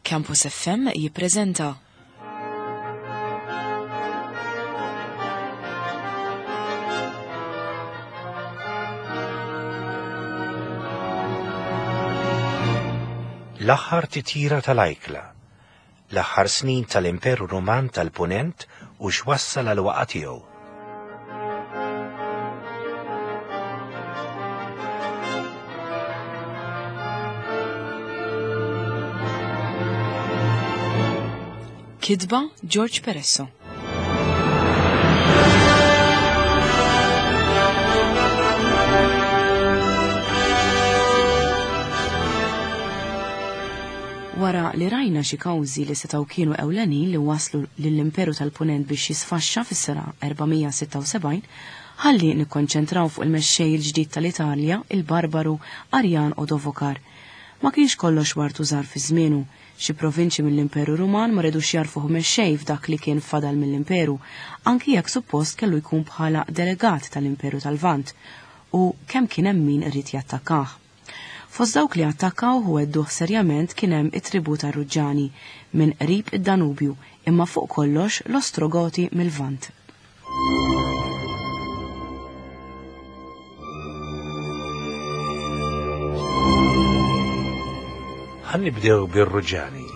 Campus FM jippreżenta L-aħħar titjira tal-Ajkla, l-aħħar snin tal-Imperu Ruman tal-Punent u x'wassal għal waqa' tiegħu. Kitba George Peresso. Wara li rajna xi kawżi li setgħu kienu ewlenin li waslu lill-Imperu tal-Punent biex jisfaxxa fis-sena 476, ħalli nikkonċentraw fuq il-mexxej il-ġdid tal-Italja, il-Barbaru Arjan Odovacar. Ma kienx kollox wartu żgħar fi żmienu, xi provinċi mill-Imperu Ruman ma redux jarfuh mexxej f'dak li kien fadal mill-Imperu, anki jekk suppost kellu jkun bħala delegat tal-Imperu tal-Vant, u kemm kien hemm min irid jattakkah. Fost dawk li attakkaw u għedduh serjament kien hemm it-tribu tar-Ruġġani minn qrib id-Danubju, imma fuq kollox l-Ostrogoti mill-Vant. Ħannibdew bir-Ruġġani.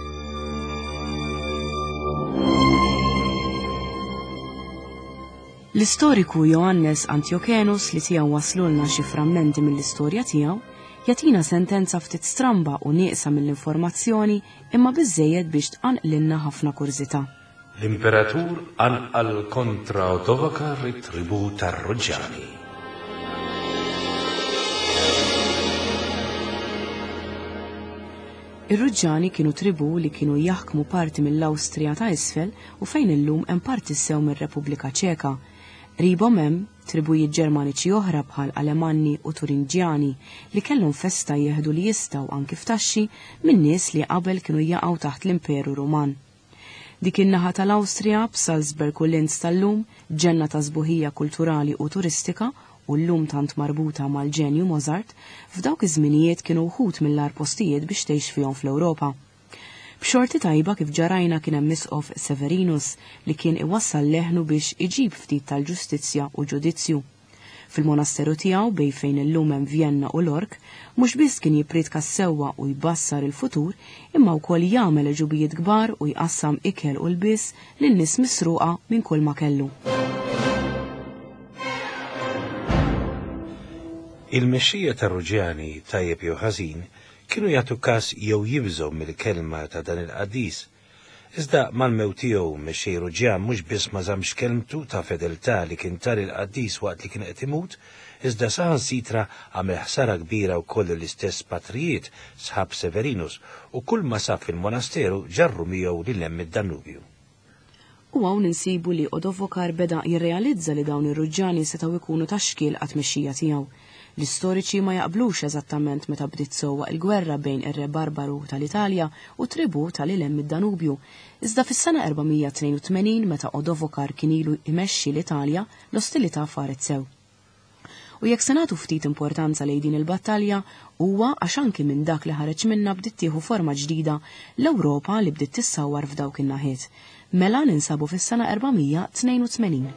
L-istoriku Johannes Antiokenus li tiegħu waslulna xi frammenti mill-istorja tiegħu jatina sentenza ftit stramba u nieqsa mill-informazzjoni imma biżejjed biex tqanqlilna ħafna kurżità. L-Imperatur anqal kontra Odovacar it-tribù tar-Ruġġani. Ir-Ruġġani kienu tribù li kienu jaħkmu parti mill-Awstrija ta' isfel u fejn illum hemm parti sew mir-Repubblika Ċeka. Ribhom hemm tribujiet Ġermaniċi oħra bħal Alemanni u Turinġjani li kellhom festa jieħdu li jistgħu anki ftaxxi minn nies li qabel kienu jaqgħu taħt l-Imperu Ruman. Dik in-naħa tal-Awstrija b'Salzburg u Linz tal-lum, ġenna ta' sbuħija kulturali u turistika u llum tant marbuta mal-ġenju Mozart, f'dawk iż-żminijiet kienu wħud mill-ar postijiet biex tgħix fihom fl-Ewropa. B'xorti tajba kif ġarajna kien hemm misqof Severinus li kien iwassal leħnu biex iġib ftit tal-ġustizzja u ġudizzju. Fil-monasteru tiegħu bejn fejn illum hemm Vienna u Lork, mhux biss kien jippridka sewwa u jbassar il-futur, imma wkoll jagħmel ġubijiet kbar u jqassam ikel u lbiss lin-nies misruqa minn kull ma kellu. Il-mexxija tar-Ruġġani tajjeb jew ħażin kienu jagħtu każ jew jibżgħu mill-kelma ta' dan il-qaddiż. Iżda mal-mewt tiegħu mexxej Ruġġan mhux biss ma żammx kelmtu ta' fedeltà li kien tal il-qaddiż waqt li kien qed imut, iżda saħansitra għamel ħsara kbira wkoll l-istess patrijiet sħab Severinus u kull ma sab fil-monasteru ġarru miegħu lil hemm id-Danubju. U hawn insibu li Odovacar beda jirrealizza li dawn ir-Ruġġani setgħu jkunu taxkil għat-tmexxija tiegħu. L-istoriċi ma jaqblux eżattament meta bdiet sewwa il-gwerra bejn ir-re Barbaru tal-Italja u tribu tal-ilem id-Danubju, iżda fis-sena 482 meta Odovacar kien ilu jmexxi l-Italja, l-ostilità faret sew. U jekk se nagħtu ftit importanza lejn din il-battalja, huwa għax anki minn dak li ħareġ minnha bdiet tieħu forma ġdida l-Ewropa li bdiet tissawwar f'dawk in-naħiet. Mela ninsabu fis-sena 482.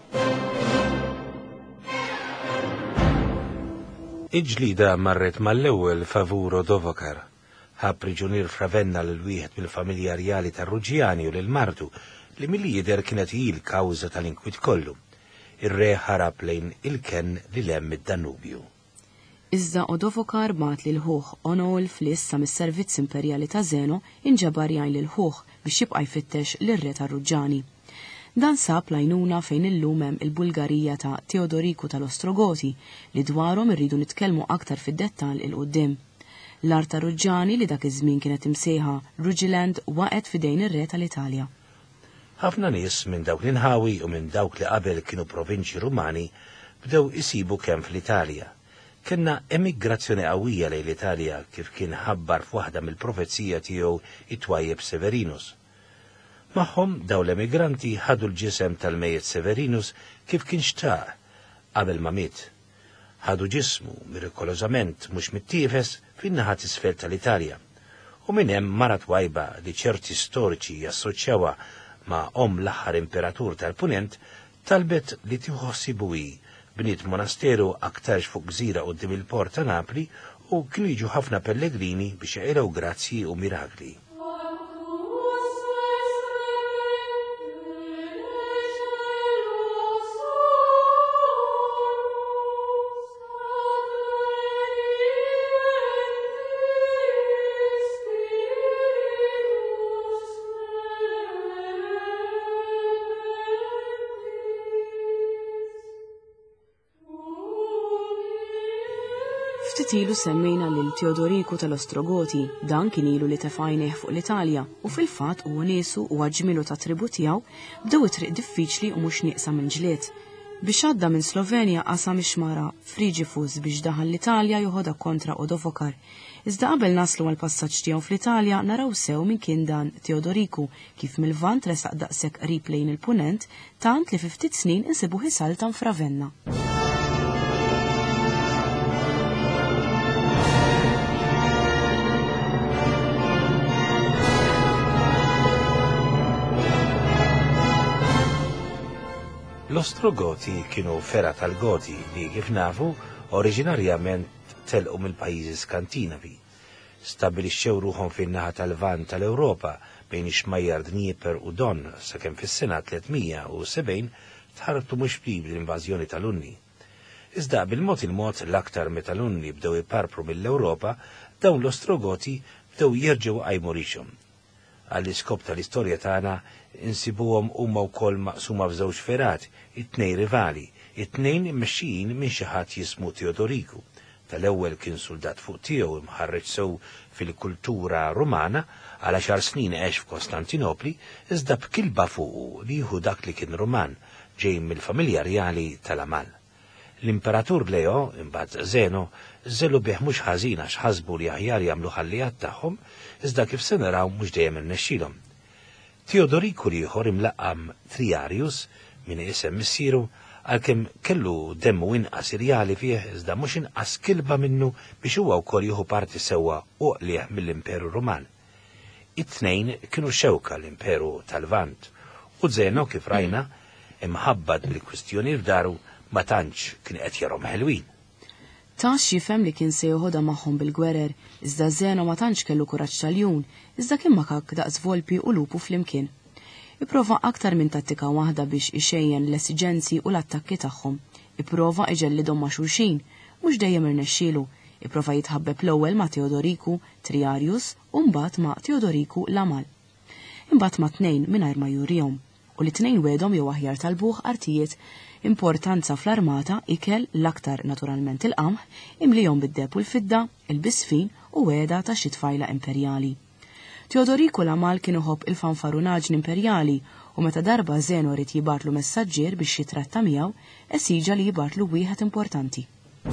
Iġlida marret mal-ewwel favur Odovacar. Ħab priġunier f'Ravenna lil wieħed mill-familja rjali tar-Ruġġjani u lil martu li mill-jidher kienet hi l-kawża tal-inkwit kollu. Ir-re ħarab lejn il-ken li hemm id-Danubju. Iżda Odovacar bat lil ħuħ Onolf li issa mis-servizz imperjali ta' Zeno inġabar jgħin lil ħuħ biex jibqa' jfittex lir-re tar-Ruġġani. Dan sab lajnuna fejn illum hemm il-Bulgarija ta' Teodoriku tal-Ostrogoti li dwarhom irridu nitkellmu aktar fid-dettall il-qudiem. L-art ta' Ruġġani li dak iż-żmien kienet imsejħa Ruġiland waqgħet fidejn ir-re tal-Italja. Ħafna nies minn dawk l-inħawi u minn dawk li qabel kienu provinċi Rumani bdew isibu kemm fl-Italja. Kienna emigrazzjoni qawwija lejn l-Italja kif kien ħabbar f'waħda mill-profezzija tiegħu it-twajjeb Severinus. Magħhom dawn l-emigranti ħadu l-ġisem tal-mejjed Severinus kif kien xtaq qabel ma miet. Ħadu ġismu mirikolożament mhux mittiefes fin-naħa t'isfel tal-Italja u minn hemm mara twajba li ċerti storiċi jassoċjawha ma' l-aħħar imperatur tal-Punent talbet li tieħossibu bniet monasteru aktarx fuq gżira quddiem il-port ta' Napli u kienu jiġu ħafna pellegrini biex jaqilgħu grazzi u mirakli. Ftit ilu semmejna lil Teodoriku tal-Ostrogoti, dan kien ilu li tefajneħ fuq l-Italja u fil-fatt huwa niesu u ġmielu ta' tribu tiegħu bdew it-triq diffiċli u mhux nieqsa minn ġlied. Biex għadda minn Slovenja qasam ix-xmara Frigifus biex daħal l-Italja joħodha kontra Odovokar. Iżda qabel naslu għal passaġġ tiegħu fl-Italja naraw sew min kien dan Teodoriku kif mill-vant resaq daqshekk qrib lejn il-punent tant li fi ftit snin insibuh isaltan f'Ravenna. L-Ostrogoti kienu fera tal-Goti li kif nafu oriġinarjament telqu mill-pajjiżi Skandinavi. Stabilixxew ruħhom fin-naħa tal-Lvant tal-Ewropa bejn ix-xmajjar Dnieper u Don sakemm fis-sena 370 tħartu mhux bib l-invażjoni tal-Unni. Iżda bil-mod l-aktar meta l-Unni bdew iparpru mill-Ewropa, dawn l-Ostrogoti bdew jerġgħu qajmu rixhom. Għall-iskop tal-istorja tagħna insibuhom huma wkoll maqsuma f'żewġ ferat, it-tnejn rivali, it-tnejn immexxijin minn xi ħadd jismu Teodoriku. Tal-ewwel kien soldat fuq tiegħu imħarreġ sew fil-kultura Rumana għal 10 snin għex f'Kostantinopli, iżda b'kilba fuqu li jieħu dak li kien Ruman ġej mill-familja rjali tal-Amal. L-Imperatur Leo, imbagħad Zeno, żellu bih mhux ħażin għax ħasbu li aħjar jagħmlu ħallijat tagħhom, iżda kif se naraw mhux dejjem irnexxielhom. Teodoriku ieħor imlaqqam Triarius minn isem missieru għalkemm kellu demmu inqas irjali fih iżda mhux inqas kilba minnu biex huwa wkoll jieħu parti sewwa uqlieħ mill-Imperu Ruman. It-tnejn kienu xewka l-Imperu tal-Lvant u Zeno kif rajna imħabbad bil-kwistjoni f'daru ma tantx kien qed jarhom ħelwin. Tax jifhem li kien se joħodha magħhom bil-gwerer, iżda Zeno ma tantx kellu kuraġġ tal-jun, iżda kien makak daqs volpi u lupu flimkien. Ipprova aktar minn tattika waħda biex ixejjen l-esiġenzi u l-attakki tagħhom. Ipprova iġellidhom ma' xulxin, mhux dejjem irnexxielu. Ipprova jitħabbeb l-ewwel ma' Teodoriku Triarius u mbagħad ma' Teodoriku l-Amal. Imbagħad ma' tnejn mingħajr ma jurihom u li tnejn wedhom jew aħjar talbuh artijiet importanza fl-armata ikel l-aktar naturalment il-qamħ imlijom bid-deb u l-fidda, il-bisfin u weda ta' xi tfajla imperjali. Teodoriku l-Amal kienu ħobb il-fanfarunaġn imperjali u meta darba Zeno rid jibatlu messaġġier biex jitratta miegħu, esiġa li jibatlu wieħed importanti.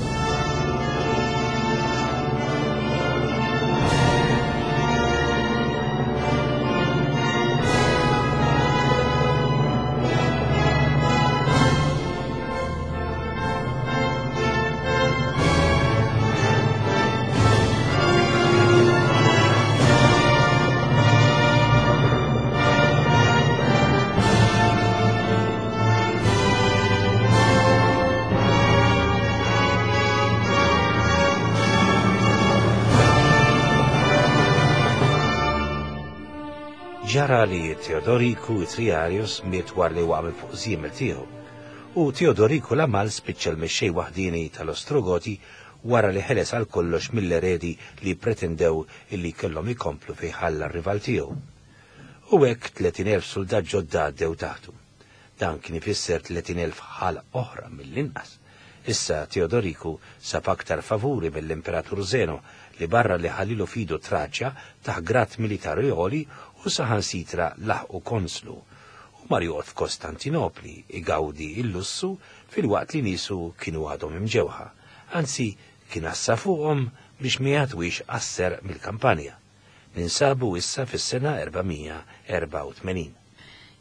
Ġara li Teodoriku Triarius miet war li waqgħu fuq żiemel tiegħu u Teodoriku l-Amal spiċċa l-mexxej waħdini tal-Ostrogoti wara li ħeles għal kollox mill-eredi li pretendew illi kellhom ikomplu fi ħalla r-rival tiegħu. U hekk 30,000 soldat ġodda għaddew taħtu. Dan kien ifisser 30,000 ħala oħra mill-inqas. Issa Teodoriku sab aktar favuri mill-Imperatur Zeno li barra li ħallilu fidu Traċja taħ grat militari għoli u saħansitra laħqu konslu u marjot f'Kostantinopli igawdi il-lussu fil-waqt li nisu kienu għadhom imġewħa, anzi kien assa fuqhom biex ma jagħtwix asser mill-kampanja. Ninsabu issa fis-sena 484.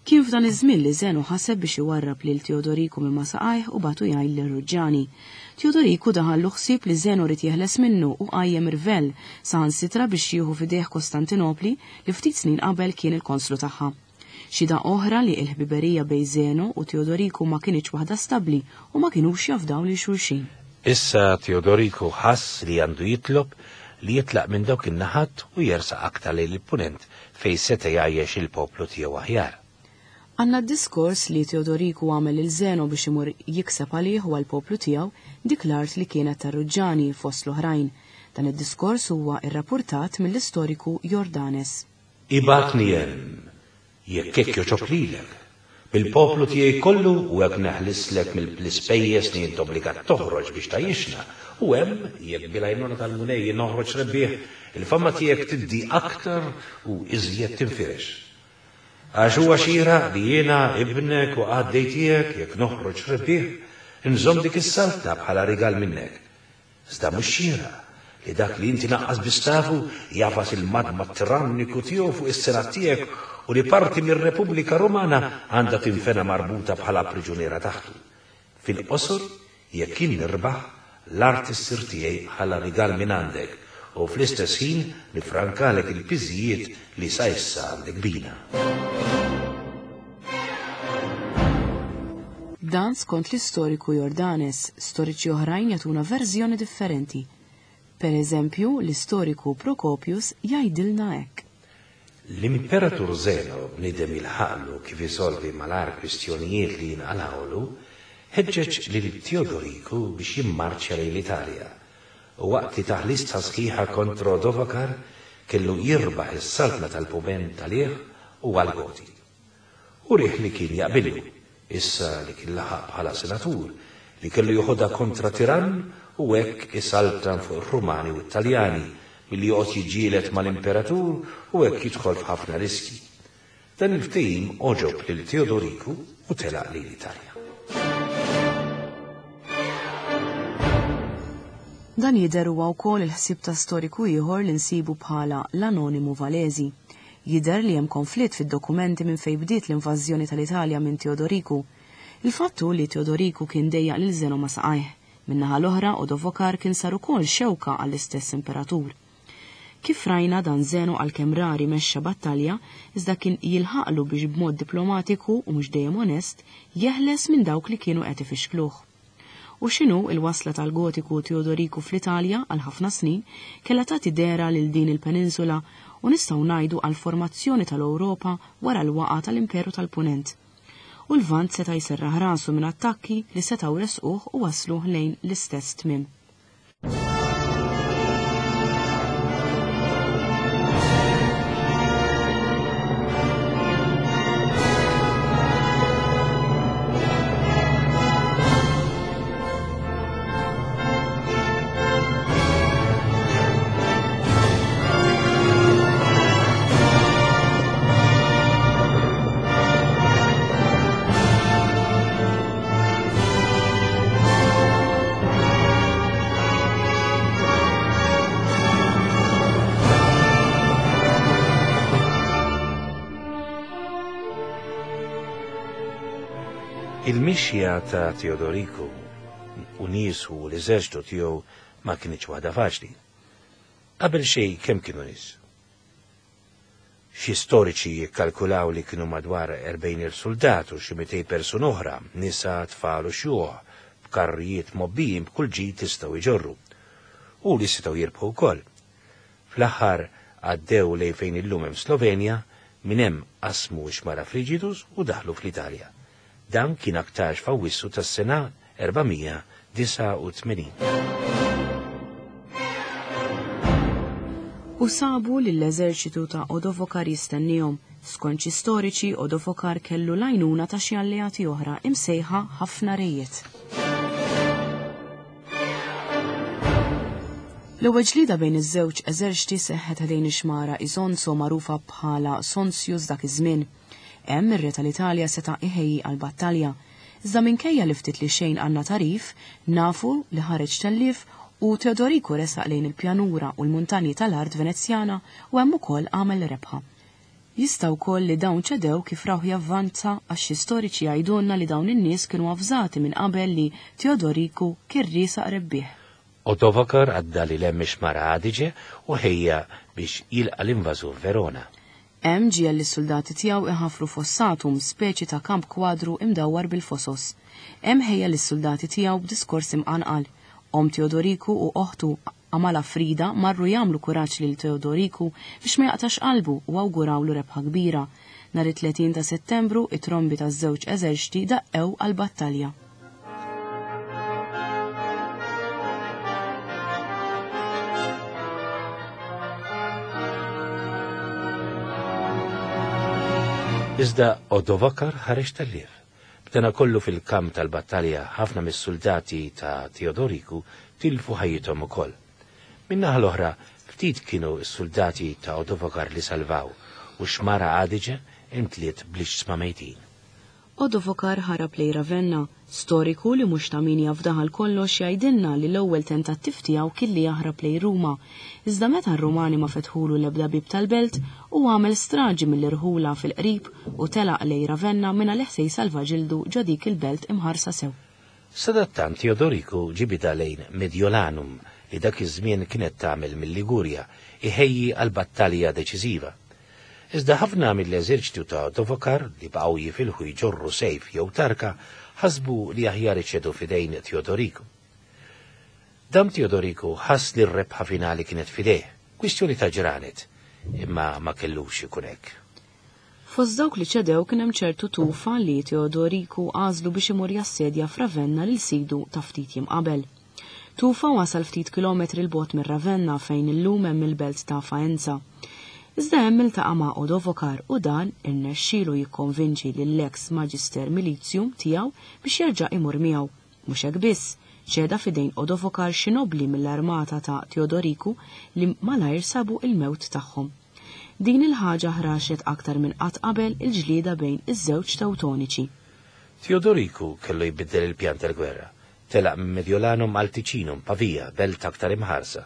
Kien f'dan iż-żmien li Zeno ħaseb biex iwarrab lil Teodoriku minn Masaqajh u batu jgħid lir-Ruġġani. Teodoriku daħallu ħsieb li Zeno rid jeħles minnu u qajjem irvell saħansitra biex jieħu f'idejh Kostantinopli li ftit snin qabel kien il-konslu tagħha. Xida oħra li l-ħbiberija bejn Zeno u Teodoriku ma kienx waħda stabbli u ma kinux jafdaw li xulxin. Issa Teodoriku ħass li għandu jitlob li jitlaq minn dawk in-naħat u jersaq aktar lejn il-punent fejn seta' jgħajjex il-poplu tiegħu aħjar. Għanna d-diskors li Teodoriku għamel il-Zeno biex imur jikseb għalih u għal-poplu tiegħu dik l-art li kienet tar-Ruġġani fost l-oħrajn. Dan id-diskors huwa irrapportat mill-istoriku Jordanes. Ibatni hemm jekk hekk joġob lilek bil-poplu tiegħi kollu u hekk neħlislek mill-ispejjeż li int obbligat toħroġ biex tgħixna u hemm jekk bil-għajnuna tal-munejji noħroġ rebbieħ il-famma tiegħek tiddi aktar u iżjed tinfirex. Għax huwa xira li jiena ibnek u għaddej tiegħek jekk noħroġ rebbieħ inżomm dik is-salta bħala rigal minnek. Iżda mhux xira li dak li inti naqqas bistafu jafas il-madma tiranniku tiegħu fuq is-senat tiegħek u li parti mir-Repubblika Rumana għandha tinfena marbuta bħala priġuniera taħtu. Fil-qosor jekk kien nirbaħ l-art issir tiegħi bħala rigal minn għandek u fl-istess ħin nifrankalek il-piżijiet li sa issa għandek bina. Dan skont l-istoriku Jordanes, storiċi oħrajn jagħtuna verżjoni differenti. Per eżempju, l-istoriku Prokopius jgħidilna hekk. L-Imperatur Zeno bnidem il-ħaqlu kif isolvi malar kwistjonijiet li jinqalawlu, ħeġġeġ lil Teodoriku biex jimmarċja lejn l-Italja. U waqt li taħlista sħiħa kontra Odovacar kellu jirbaħ is-saltna tal-Pument għalih u għal-Goti. U rih li kien jaqbilu, issa li kien laħaq bħala senatur, li kellu joħodha kontra tirann u hekk isaltan fuq ir-Rumani u t-Taljani milli joqgħod jiġġieled mal-Imperatur u hekk jidħol f'ħafna riski. Dan il-ftehim oġob lil Teodoriku u telaq lejn l-Italja. Dan jidher huwa wkoll il-ħsieb ta' storiku ieħor li nsibu bħala l-Anonimu Valesi. Jidher li hemm konflitt fid-dokumenti minn fejn bdiet l-invażjoni tal-Italja minn Teodoriku. Il-fattu li Teodoriku kien dejjaq lil Zeno Masaqajh, minnaħa l-oħra Odovacar kien sar ukoll xewka għall-istess imperatur. Kif rajna dan Zeno għalkemm rari mexxa battalja, iżda kien jilħaqlu biex b'mod diplomatiku u mhux dejjem onest jeħles minn dawk li kienu qed ifixkluh. U x'inhu il-wasla tal-Gotiku Teodoriku fl-Italja għal ħafna snin kellha tagħti dera lil din il-peninsula u nistgħu ngħidu għal formazzjoni tal-Ewropa wara l-waqa tal-Imperu tal-Punent. U l-Vant seta' jserraħ rasu minn attakki li setgħu resquh u wasluh lejn l-istess tmiem. Il-mixja ta' Teodoriku u niesu u l-eżerċitu tiegħu ma kienx waħda faċli. Qabel xejn kemm kienu nies. Xi storiċi jikkalkulaw li kienu madwar 40,000 soldat u xi 200 persuna oħra, nisa, tfal u xjuħ, b'karrijiet mobbijin b'kull ġid jistgħu jġorru. U li setgħu jirbħu wkoll. Fl-aħħar għaddew lejn fejn illum hemm Slovenja, minn hemm qasmu xmara Friġidus u daħlu fl-Italja. Dan kien aktar f'Awwissu tas-sena 489. U sabu li l-eżerċitu ta' Odovacar jistennihom. Skont xi storiċi Odovacar kellu l-għajnuna ta' xi alleati oħra imsejħa ħafna rejiet. L-ewwel ġlieda bejn iż-żewġ eżerċiti seħħet ħdejn ix-xmara Isonzo magħrufa bħala Sonsius dak iż-żmien. Hemm ir-re tal-Italja seta' iħejji għall-battalja. Iżda minkejja li ftit li xejn għandna tarif, nafu li ħareġ tellif u Teodoriku resaq lejn il-pjanura u l-muntanji tal-art Venezjana u hemm ukoll għamel rebħa. Jistaw koll li dawn ċedew kif raw javvanza għax storiċi jgħidulna li dawn in-nies kienu avżati minn qabel li Teodoriku kien riesaq rebbieħ. Odovacar għadda li lemmix mara Adige u ħejja biex jilqa l-invażur Verona. Hemm ġie li s-soldati tiegħu iħafru fossatum speċi ta' kamp kwadru imdawwar bil-fosos. Hemm ħejja li s-soldati tiegħu b'diskors imqanqal. Teodoriku u oħtu Amala Frida marru jagħmlu kuraġġ lil Teodoriku biex ma jaqtax qalbu u awgurawlu rebħa kbira. Nhar 30 ta' Settembru it-trombi taż-żewġ eżerċiti daqqew għall-battalja. Iżda Odovacar ħareġ tal-lief. Bdena kollu fil-kamp tal-battalja ħafna mis-soldati ta' Teodoriku tilfu ħajjithom ukoll. Minnaħa l-oħra ftit kienu s-soldati ta' Odovacar li salvaw u xmara Adige intliet bl-ixsma mejtin. Odovacar ħarab lej Ravenna, storiku li mhux ta' min jafdaħal kollox jgħidilna li l-ewwel tentattiv tiegħu kien li jaħrab lej Ruma. Iżda meta r-Rumani ma fetħulu l-ebda bib tal-belt u għamel straġi mill-irħula fil-qrib u telaq lej Ravenna minna leħsej salva ġildu ġo dik il-belt imħarsa sew. Sadattant Teodoriku ġibida lejn Mediolanum li dak iż-żmien kienet tagħmel mill-Ligurja iħejji għal battalja deċiżiva. Iżda ħafna mill-eżerċitu ta' Odovacar li baqgħu jifilħu jġorru sejf jew tarka ħasbu li aħjar iċedu fidejn Teodoriku. Dam Teodoriku ħass li r-rebħa finali kienet fidejh, kwistjoni ta' ġranet, imma ma kellux ikun hekk. Fost dawk li ċedew kien hemm ċertu tufa li Teodoriku għażlu biex imur jassedja f'Ravenna lil sidu ta' ftit jiem qabel. Tufa wasal ftit kilometri l-bot minn Ravenna fejn illum hemm il-belt ta' Faenza. Iżda hemm iltaqa' ma' Odovacar u dan irnexxielu jikkonvinċi lill-eks Magister Militium tiegħu biex jerġa' imur miegħu. Mhux hekk biss, ċeda fidejn Odovacar xi nobbli mill-armata ta' Teodoriku li malajr sabu il-mewt tagħhom. Din il-ħaġa ħraxet aktar minn qatt qabel il-ġlieda bejn iż-żewġ Teutoniċi. Teodoriku kellu jbiddel il-pjan tal-gwerra, telaq minn Mediolanum għal Ticinum, Pavia, belt aktar imħarsa.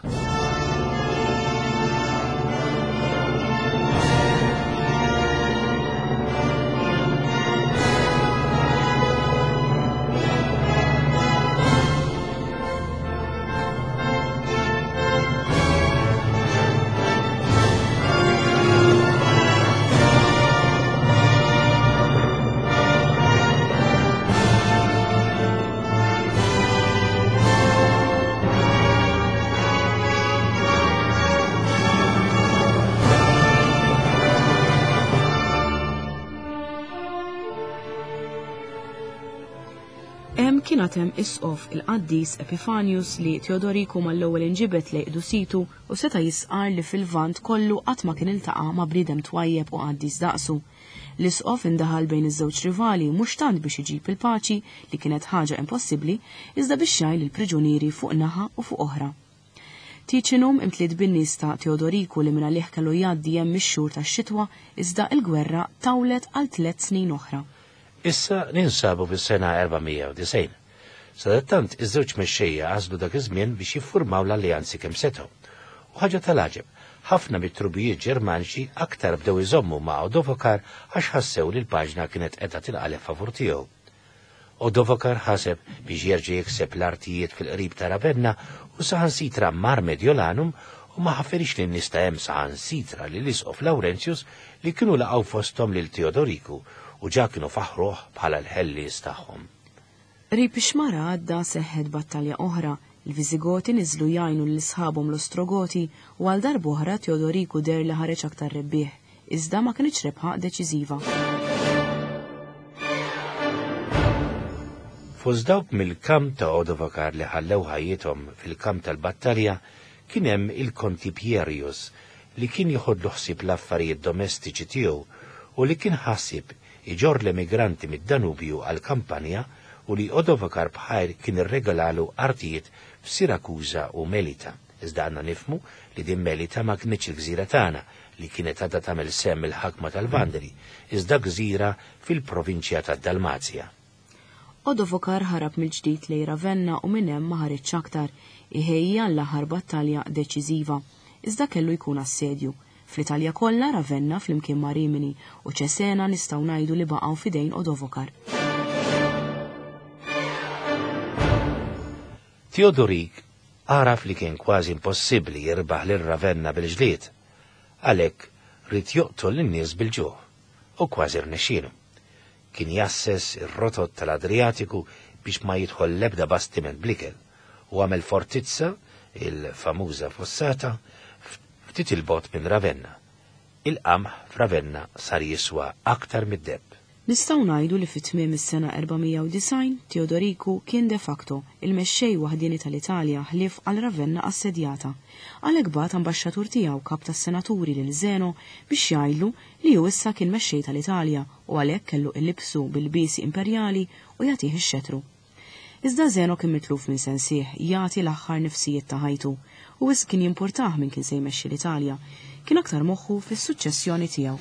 Kienatem isqof il-qaddis Epifanius li Teodoriku mal-ewwel inġibet lejqdu situ u seta' jisqar li fil-vant kollu qatt ma kien iltaqa' ma' bliedem twajjeb u qaddis daqsu. L-isqof indaħal bejn iż-żewġ rivali mhux tant biex iġib il-paċi li kienet ħaġa impossibbli, iżda biex xajl il-priġunieri fuq naħa u fuq oħra. Ticinum imtliet bin-nies ta' Teodoriku li minn għalih kellu jgħaddi hemm ix-xhur tax-xitwa iżda l-gwerra tawlet għal 3 snin oħra. Issa ninsabu fis-sena 490. Sadattant iż-żewġ mexxejja għażlu dak iż-żmien biex jiffurmaw l-alleanzi kemm setgħu. U ħaġa tal-għaġeb, ħafna mit-trubijiet Ġermaniċi aktar bdew iżommu ma' Odovacar għax ħassew li l-paġna kienet qiegħda tilqaleb favur tiegħu. Odovacar ħaseb biex jerġa' jikseb l-artijiet fil-qrib ta' Ravenna u saħansitra mar Mediolanum u ma ħafferix li nista' hemm saħansitra li l-isqof Laurentius li kienu laqgħu fosthom lil Teodoriku u ġa kienu faħruh bħala l-ħellies tagħhom. Rib ix-xmara għadda seħħed battalja oħra, il-Visigoti niżlu jgħinu l-isħabhom l-Ostrogoti u għal darb'oħra Teodoriku der li ħareġ aktar rebbieħ, iżda ma kienx rebħa deċiżiva. Fost dawk mill-kamp ta' Odovacar li ħallew ħajjithom fil-kamp tal-battalja kien hemm il-Konti Pierius li kien jieħodlu ħsieb l-affarijiet domestiċi tiegħu u li kien ħassib iġor l-emigranti mid-Danubju għal Kampanja u li Odovacar bħajr kien irregalalu artijiet f'Sirakuża u Melita. Iżda għandna nifmu li din Melita ma kienx il-gżira tagħna li kienet għadha tagħmel semm il-ħakma tal-Vandali, iżda gżira fil-provinċja tad-Dalmazja. Odovacar ħarab mill-ġdid lejn Ravenna u minn hemm ma ħareġx aktar, iħejja l-aħħar battalja deċiżiva. Iżda kellu jkun assedju. Fl-Italja kollha Ravenna flimkien ma' Rimini u Cesena nistgħu ngħidu li baqgħu fidejn Odovacar. Teodorik għaraf li kien kważi impossibbli jirbaħ lil Ravenna bil-ġlied, għalhekk rid joqtol lin-nies bil-ġuħ u kważi rnexxielu. Kien jassess ir-rotot tal-Adriatiku biex ma jidħol l-ebda bastiment bl-ikel u għamel fortizza, il-famuża fossata, ftit il-bot minn Ravenna. Il-qamħ f'Ravenna sar jiswa aktar mid-debb. Nistgħu ngħidu li fit-tmiem is-sena 490 Teodoriku kien de facto il-mexxej waħdini tal-Italja ħlief għal Ravenna assedjata. Għalhekk bagħat ambaxxatur tiegħu kap tas-senaturi lil Zeno biex jgħidlu li hu issa kien mexxej tal-Italja u għalhekk kellu illibsu bil-biesi imperjali u jagħtih ix-xetru. Iżda Zeno kien mitluf minn sensieħ jagħti l-aħħar nifsijiet ta' ħajtu u wis kien jimpurtah minn kien se jmexxi l-Italja, kien aktar moħħu fis-suċċessjoni tiegħu.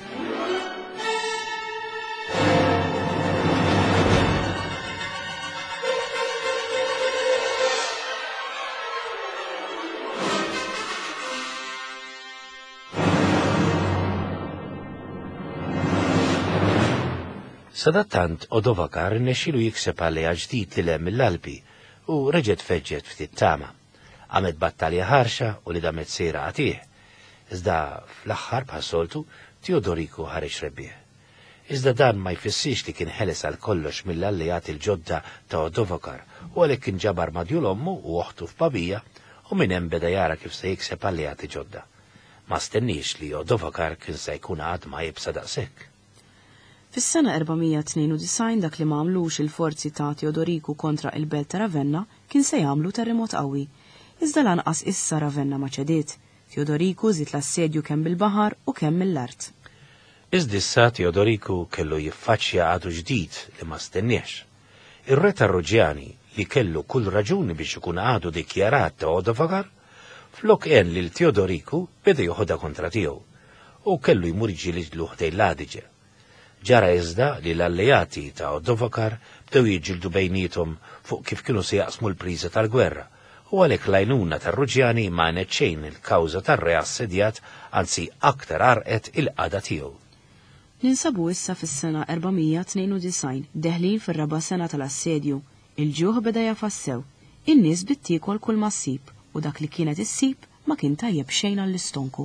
Sadattant Odovacar nexxielu jikseb għalleja ġdid li lem mill-Alpi u reġgħet feġġet ftit tama. Għamet battalja ħarxa u li damet sejra għatih. Iżda fl-aħħar bħas-soltu Teodoriku ħareġ rebbieħ. Iżda dan ma jfissirx li kien ħeles għal kollox mill-alleati l-ġodda ta' Odovacar u għalhekk kien ġabar madju l-ommu u oħtu f'Pavija u minn hemm beda jara kif se jikseb alleati ġodda. Ma stennix li Odovacar kien se jkun għad ma jibsa daqshekk. Fis-sena 492 dak li m'għamlux il-forzi ta' Teodoriku kontra il-belt ta' Ravenna kien se jagħmlu terremot qawwi. Iżda lanqas issa Ravenna ma ċediet. Teodoriku żied l-assedju kemm bil-baħar u kemm mill-art. Iżdissa Teodoriku kellu jiffaċċja għadu ġdid li ma stenniex. Ir-re tar-Ruġjani li kellu kull raġuni biex ikun għadu dikjarat ta' Odovacar, flok en lil Teodoriku beda joħodha kontra tiegħu u kellu jmur jiġġielidlu ħdejn l-Adige. Ġara iżda li l-alleati ta' Odovacar bdew jiġġieldu bejnietom fuq kif kienu se jaqsmu l-priża tal-gwerra u għalhekk l-għajnuna tar-Ruġjani ma neċċejn il-kawża tar-re assedjat anzi aktar arqet il-qada tiegħu. Ninsabu issa fis-sena 492 deħlin fir-raba' sena tal-assedju. Il-ġuħ beda jafassew, in-nies bittiekol kull ma ssib u dak li kienet issib ma kien tajjeb xejn għall-istonku.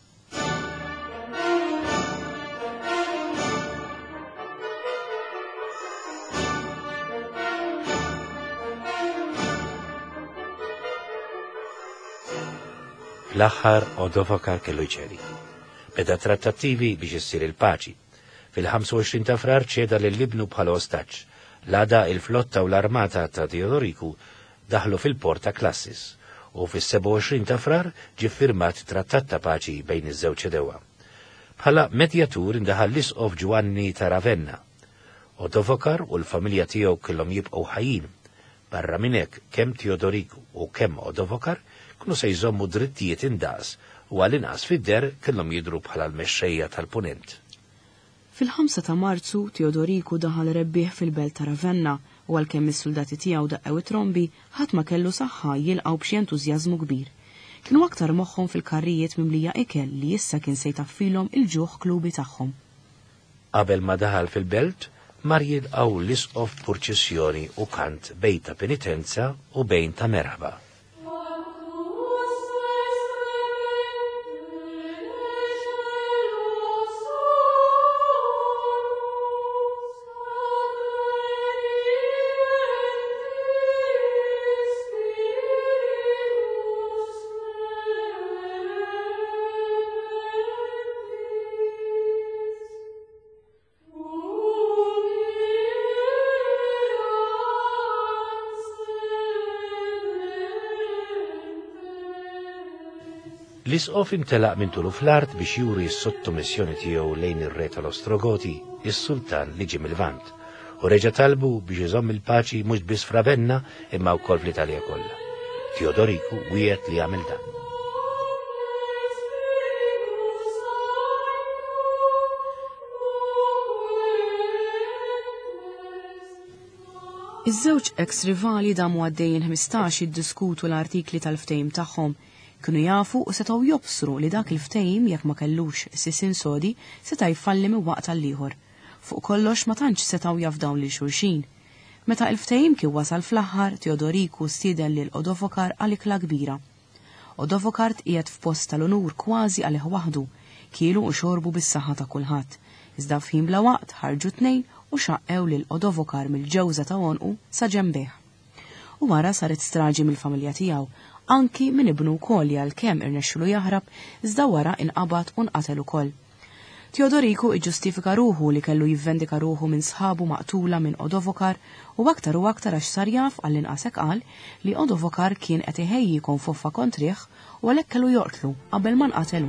Fl-aħħar Odovacar kellu jċedi. Beda trattattivi biex issir il-paċi. Fil-25 ta' frar ċeda lill-Libnu bħala ostaġġ. L-għada il-flotta u l-armata ta' Teodoriku daħlu fil-port ta' Klassis u fis-27 ta' frar ġie firmat trattat ta' paċi bejn iż-żewġ ċedewa. Bħala medjatur indaħal l-isqof Ġwanni ta' Ravenna. Odovacar u l-familja tiegħu kellhom jibqgħu ħajjin. Barra minn hekk kemm Teodoriku u kemm Odovacar kienu se jżommu drittijiet indaqs u għal-inqas fid-der kellhom jidhru bħala l-mexxejja tal-punent. Fil-5 ta' Marzu Teodoriku daħal rebbieħ fil-belt ta' Ravenna u għalkemm is-soldati tiegħu daqqew it-trombi ħadd ma kellu saħħa jilqgħu b'xi entużjażmu kbir. Kienu aktar moħħhom fil-karrijiet mimlija ikel li issa kien se jtaffilhom il-ġuħ klubi tagħhom. Qabel ma daħal fil-belt mar jilqgħu l-isqof purċissjoni u kant bejn ta' penitenza u bejn ta' merħba. L-isqof intelaq minn tulu fl-art biex juri s-sottomissjoni tiegħu lejn ir-re tal-Ostrogoti, is-Sultan li ġie mill-Lvant, u reġa' talbu biex iżomm il-paċi mhux biss f'Ravenna imma wkoll fl-Italja kollha. Teodoriku wiegħed li jagħmel dan. Iż-żewġ ex-rivali damu għaddejjin 15 jiddiskutu l-artikli tal-ftehim tagħhom. Kienu jafu u setgħu jobsru li dak il-ftehim jekk ma kellux sisin sodi seta' jfalli minn waqt għall-ieħor. Fuq kollox ma tantx setgħu jafdaw lil xulxin. Meta il-ftehim kien wasal fl-aħħar, Teodoriku stieden lil Odovacar għal ikla kbira. Odovacar qiegħed f'post tal-onur kważi għalih waħdu, kielu u xorbu bis-saħħa ta' kulħadd. Iżda f'ħin bla waqt ħarġu tnejn u xaqqew lil Odovacar mill-ġewża ta' għonqu sa ġembeh. U wara saret straġi mill-familja tiegħu, anki minn ibnu wkoll li għalkemm irnexxilu jaħrab iżda wara inqabad u nqatel ukoll. Teodoriku iġġustifika ruħu li kellu jivvendika ruħu minn sħabu maqtula minn Odovacar u aktar għax sar jaf għall-inqas qal li Odovacar kien qed iħejji konfoffa kontrih u għalhekk kellu joqtlu qabel ma nqatelu.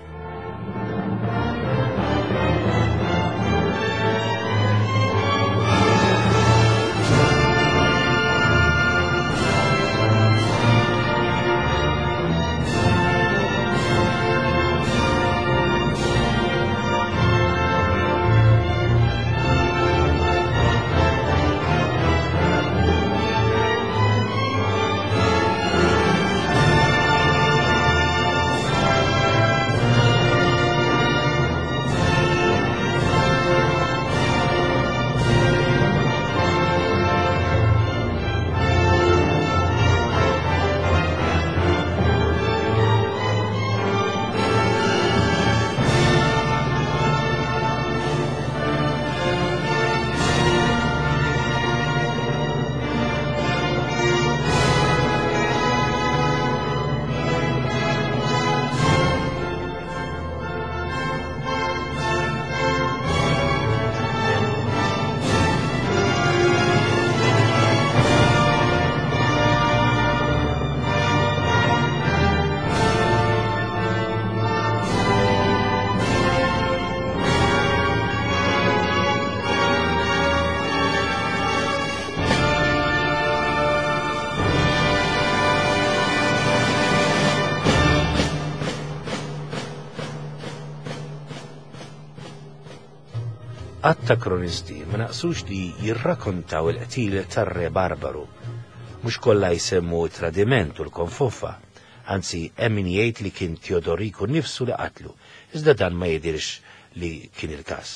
Għatta kronisti ma naqsux li jirrakkontaw il-qtil tar-re Barbaru. Mhux kollha jsemmu tradiment u l-konfuffa, anzi hemm min jgħid li kien Teodoriku nnifsu li qatlu, iżda dan ma jidhirx li kien il-każ.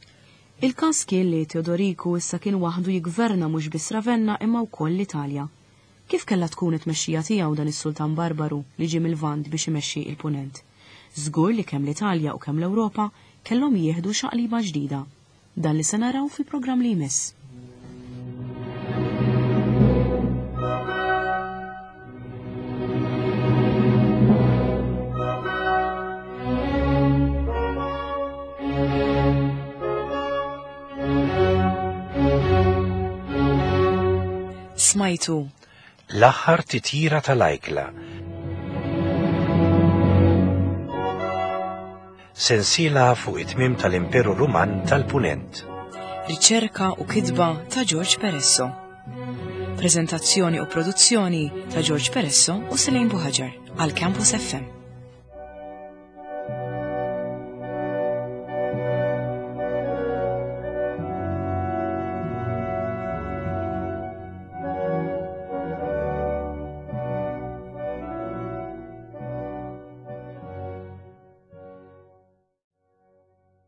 Il-każ kien li Teodoriku issa kien waħdu jigverna mhux biss Ravenna imma wkoll l-Italja. Kif kellha tkun it-tmexxija tiegħu dan is-Sultan Barbaru li ġie mill-Lvant biex imexxi il-Punent? Żgur li kemm l-Italja u kemm l-Ewropa kellhom jieħdu xaqliba ġdida. Dan li se naraw fil-programm li jmiss. Smajtu L-aħħar titjira tal-Ajkla. Sensiela fuq it-tmiem tal-Imperu Ruman tal-Punent. Riċerka u kitba ta' George Peresso. Preżentazzjoni u produzzjoni ta' George Peresso u Selejn Buħaġar għal Campus FM.